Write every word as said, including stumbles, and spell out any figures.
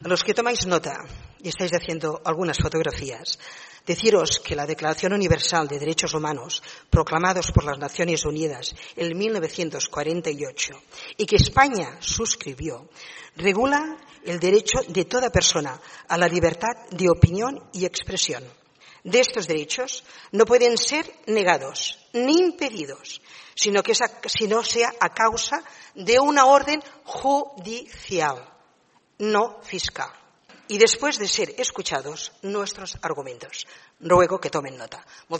A los que tomáis nota y estáis haciendo algunas fotografías, deciros que la Declaración Universal de Derechos Humanos, proclamados por las Naciones Unidas en mil novecientos cuarenta y ocho y que España suscribió, regula el derecho de toda persona a la libertad de opinión y expresión. De estos derechos no pueden ser negados ni impedidos, sino que si no sea a causa de una orden judicial, no fiscal. Y después de ser escuchados nuestros argumentos. Ruego que tomen nota.